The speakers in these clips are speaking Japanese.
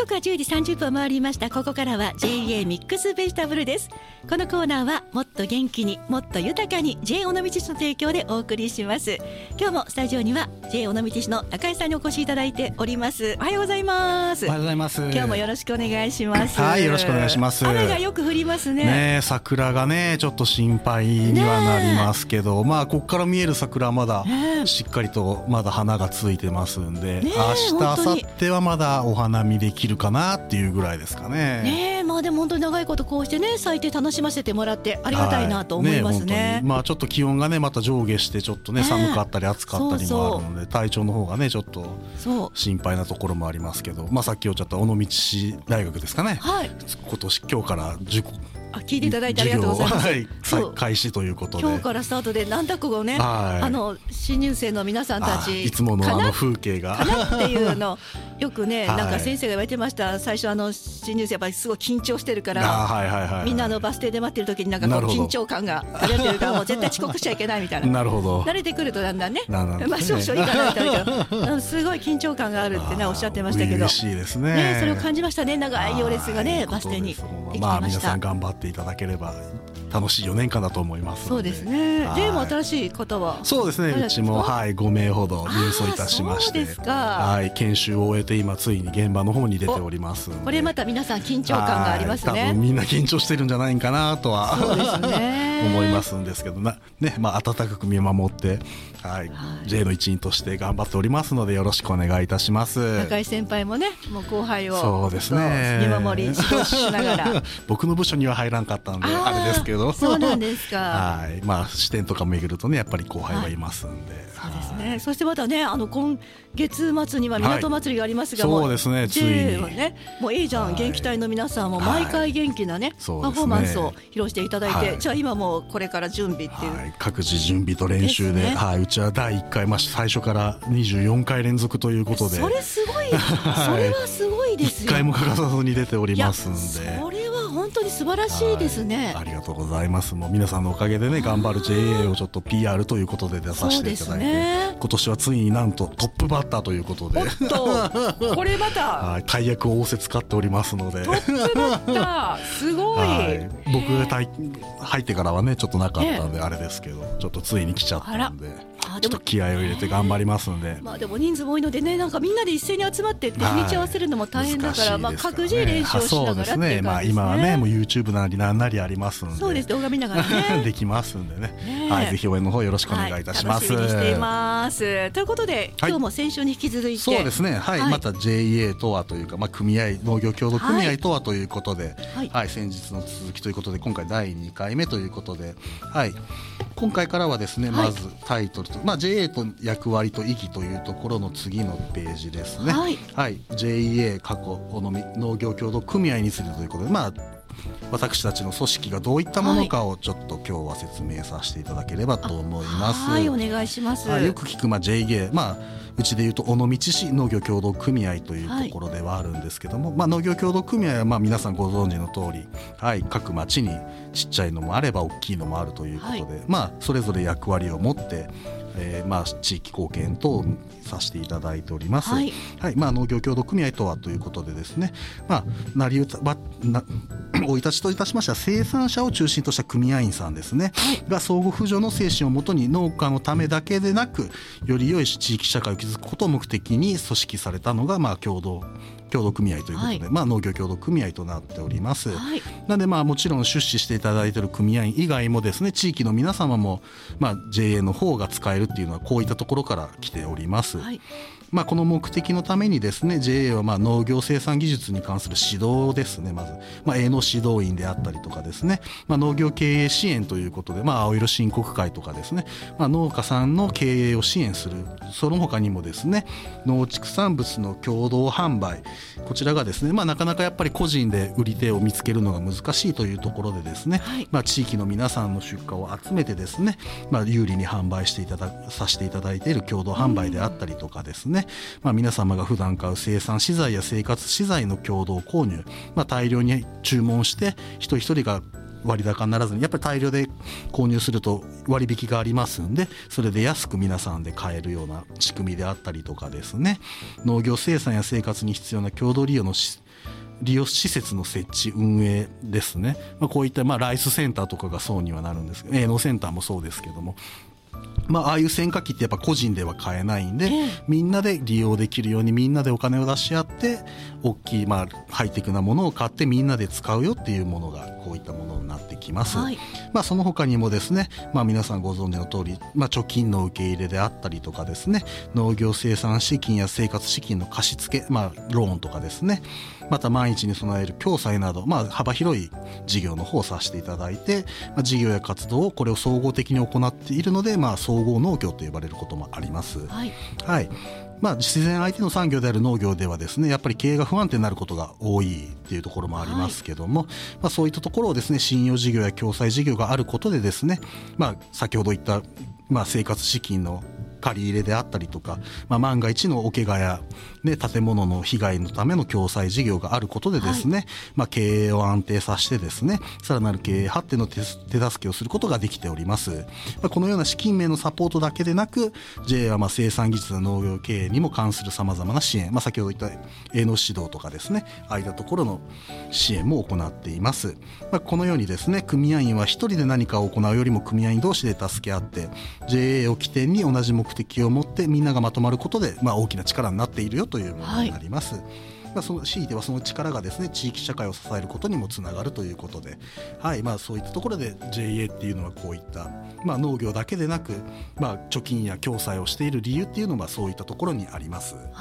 刻は10時30分回りました。ここからは JA ミックスベジタブルです。このコーナーはもっと元気にもっと豊かに JA 尾道市の提供でお送りします。今日もスタジオには JA 尾道市の中井さんにお越しいただいております。おはようございます。 おはようございます。 今日もよろしくお願いします。 はい、よろしくお願いします。 雨がよく降ります ね。 桜がねちょっと心配にはなりますけど、まあここから見える桜はまだしっかりとまだ花がついてますんで、明日明後日はまだお花見できるかなっていうぐらいですかね。 まあでも本当に長いことこうしてね咲いて楽しませてもらってありがたいなと思いますね。 まあちょっと気温がねまた上下してちょっとね寒かったり暑かったりもあるので、体調の方がねちょっと心配なところもありますけど、まあさっきおっしゃった尾道市大学ですかね、今日から聞いていただいてありがとうございます。 開始ということで今日からスタートでなんだこうね、新入生の皆さんたちいつもの風景がかなっていうのよくね、なんか先生が言われてました。最初新入生やっぱりすごい緊張してるから、みんなバス停で待ってる時になんかこう緊張感が出てるからもう絶対遅刻しちゃいけないみたいな。 なるほど。 慣れてくるとだんだんね、まあ少々いいかなみたいなすごい緊張感があるってねおっしゃってましたけど、 嬉しいですね。 それを感じましたね。長い行列がねバス停にできてました。 まあ皆さん頑張っていただければ楽しい4年間だと思いますので。 そうですね。でも新しい方はそうですね、うちも5名ほど入村いたしまして、研修を終えて今ついに現場の方に出ておりますので、 これまた皆さん緊張感がありますね。 多分みんな緊張してるんじゃないかなとは思いますんですけどね、まあ温かく見守って、J の一員として頑張っておりますのでよろしくお願いいたします。 中井先輩もねもう後輩をそうですね見守り指導しながら僕の部署には入らんかったのであれですけど、 そうなんですか。 まあ視点とか巡るとねやっぱり後輩はいますんで、 そうですね。そしてまたね今月末には港祭りがありますが、 そうですね、ついにもういいじゃん元気隊の皆さんも毎回元気なねパフォーマンスを披露していただいて、じゃあ今もうこれから準備っていう、 各自準備と練習で、うちは第1回、最初から24回連続ということで、 それすごい、それはすごいですよ。 1回も欠かさずに出ておりますんで、 それは本当に素晴らしいですね。 ありがとうございます。もう皆さんのおかげでね頑張る JA をちょっと PR ということで出させていただいて、今年はついになんとトップバッターということで、 これまた大役を仰せ使っておりますので、 トップバッターすごい。 僕が入ってからはねちょっとなかったんであれですけど、ちょっとついに来ちゃったんでちょっと気合を入れて頑張りますんで、 でも人数も多いのでね、なんかみんなで一斉に集まって日にち合わせるのも大変だから、各自練習をしながらっていう感じですね。 今はねもう YouTube なりなんなりありますんで、 そうです、動画見ながらねできますんでね、ぜひ応援の方よろしくお願いいたします。 楽しみにしています。ということで今日も先週に引き続いて、 そうですね、また JA とはというか、組合農業協同組合とはということで、先日の続きということで今回第2回目ということで、今回からはですね、まずタイトルと、JA と役割と意義というところの次のページですね。JA 過去農業協同組合についてということで、私たちの組織がどういったものかをちょっと今日は説明させていただければと思います。 お願いします。 よく聞くJA、うちでいうと尾道市農業協同組合というところではあるんですけども、農業協同組合は皆さんご存知の通り、各町にちっちゃいのもあれば大きいのもあるということで、それぞれ役割を持って地域貢献等させていただいております。農業協同組合とはということでですね、生い立ちといたしましては生産者を中心とした組合員さんですね、が相互扶助の精神をもとに農家のためだけでなくより良い地域社会を築くことを目的に組織されたのが協同組合ということで、農業協同組合となっております。なのでもちろん出資していただいている組合員以外もですね、地域の皆様も、JA の方が使えるっていうのはこういったところから来ております。この目的のためにですね JA は農業生産技術に関する指導ですね、まず、営農指導員であったりとかですね、農業経営支援ということで、青色申告会とかですね、農家さんの経営を支援する、その他にもですね農畜産物の共同販売、こちらがですね、なかなかやっぱり個人で売り手を見つけるのが難しいというところでですね、地域の皆さんの出荷を集めてですね、有利に販売してさせていただいている共同販売であったりとかですね、皆様が普段買う生産資材や生活資材の共同購入、大量に注文して一人一人が割高にならずに、やっぱり大量で購入すると割引がありますんで、それで安く皆さんで買えるような仕組みであったりとかですね、農業生産や生活に必要な共同利用の利用施設の設置運営ですね、こういったライスセンターとかがそうにはなるんですけど、営農センターもそうですけども、ああいう選果機ってやっぱ個人では買えないんで、みんなで利用できるようにみんなでお金を出し合って大きいハイテクなものを買ってみんなで使うよっていうものがこういったものになってきます、その他にもですね、皆さんご存知の通り、貯金の受け入れであったりとかですね、農業生産資金や生活資金の貸し付け、ローンとかですね、また万一に備える共済など、幅広い事業の方をさせていただいて、事業や活動をこれを総合的に行っているので、総合農業と呼ばれることもあります。自然相手の産業である農業ではですね、やっぱり経営が不安定になることが多いっていうところもありますけども、そういったところをですね、信用事業や共済事業があることでですね、先ほど言った、生活資金の借り入れであったりとか、万が一のお怪我や、建物の被害のための共済事業があることでですね、経営を安定させてですね、さらなる経営発展の手助けをすることができております。このような資金面のサポートだけでなく、 JA は生産技術や農業経営にも関するさまざまな支援、先ほど言った営農指導とかですね、ああいったところの支援も行っています。このようにですね、組合員は一人で何かを行うよりも組合員同士で助け合って JA を起点に同じ目的を持ってみんながまとまることで、大きな力になっているよというものになります。強いてはその力がですね、地域社会を支えることにもつながるということで、そういったところで JA っていうのはこういった、農業だけでなく、貯金や共済をしている理由っていうのはそういったところにあります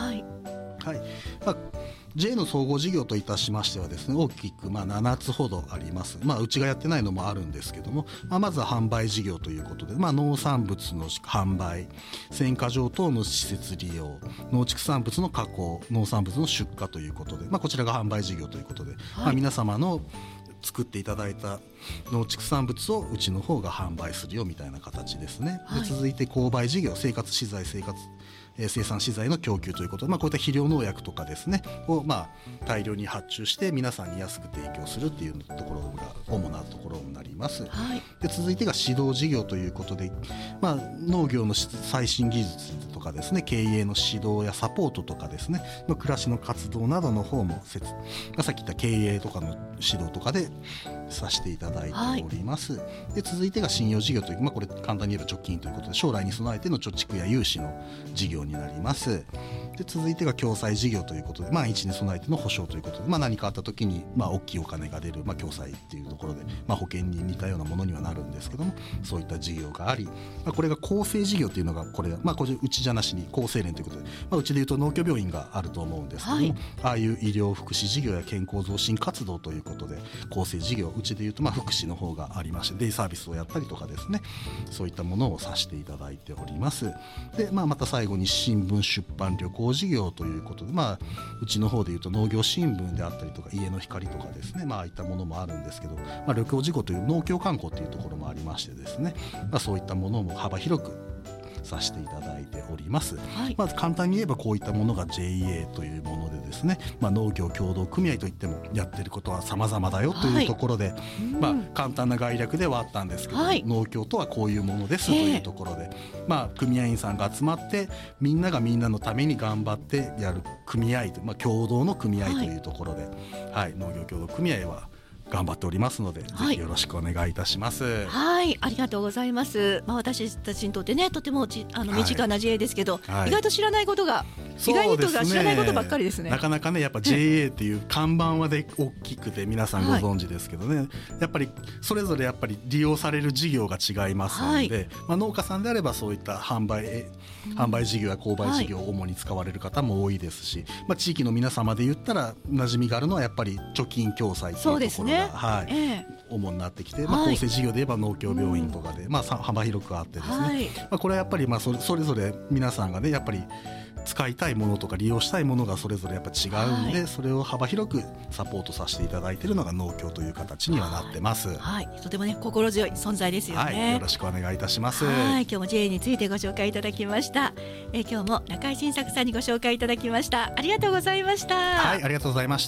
。JA の総合事業といたしましてはですね、大きく7つほどあります。うちがやってないのもあるんですけども、まずは販売事業ということで、農産物の販売、選果場等の施設利用、農畜産物の加工、農産物の出荷ということで、こちらが販売事業ということで、皆様の作っていただいた農畜産物をうちの方が販売するよみたいな形ですね。で続いて購買事業、生産資材の供給ということで、こういった肥料農薬とかですねを大量に発注して皆さんに安く提供するっていうところが主なところになります。で続いてが指導事業ということで、農業の最新技術とかですね、経営の指導やサポートとかですね、暮らしの活動などの方もさっき言った経営とかの指導とかでさせていただいております。で続いてが信用事業という、これ簡単に言えば貯金ということで、将来に備えての貯蓄や融資の事業になります。で続いてが共済事業ということで、万一に備えての保証ということで、何かあった時に大きいお金が出る、共済っていうところで、保険に似たようなものにはなるんですけども、そういった事業があり、これが厚生事業というのがこれうちじゃなしに厚生連ということで、うちでいうと農協病院があると思うんですけども、ああいう医療福祉事業や健康増進活動ということで厚生事業、うちでいうと福祉の方がありまして、デイサービスをやったりとかですね、そういったものをさせていただいております。で、また最後に新聞出版旅行事業ということで、うちの方でいうと農業新聞であったりとか家の光とかですね、ああいったものもあるんですけど、旅行事業という農協観光というところもありましてですね、そういったものも幅広くさせていただいております。まず簡単に言えばこういったものが JA というものでですね、農業協同組合といってもやってることは様々だよというところで、簡単な概略ではあったんですけど、農協とはこういうものですというところで、組合員さんが集まってみんながみんなのために頑張ってやる組合と、共同の組合というところで、農業協同組合は頑張っておりますので、ぜひよろしくお願いいたします。 ありがとうございます。私たちにとってね、とても身近な JA ですけど、意外と知らないことが、意外にとか知らないことばっかりですね。 なかなかね、やっぱ JA っていう看板はで大きくて皆さんご存知ですけどね、やっぱりそれぞれやっぱり利用される事業が違いますので、農家さんであればそういった販売事業や購買事業を主に使われる方も多いですし、地域の皆様で言ったら馴染みがあるのはやっぱり貯金共済というところが、主になってきて、厚生事業で言えば農協病院とかで、幅広くあってですね、これはやっぱりそれぞれ皆さんがね、やっぱり使いたいものとか利用したいものがそれぞれやっぱ違うんで、それを幅広くサポートさせていただいているのが農協という形にはなってます。 とてもね、心強い存在ですよね。 よろしくお願いいたします。 今日も JA についてご紹介いただきました。今日も中井晋作さんにご紹介いただきました。ありがとうございました。 ありがとうございました。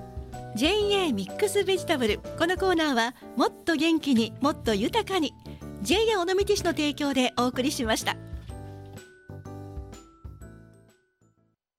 JA ミックスベジタブル、このコーナーはもっと元気にもっと豊かに JA 尾道市の提供でお送りしました。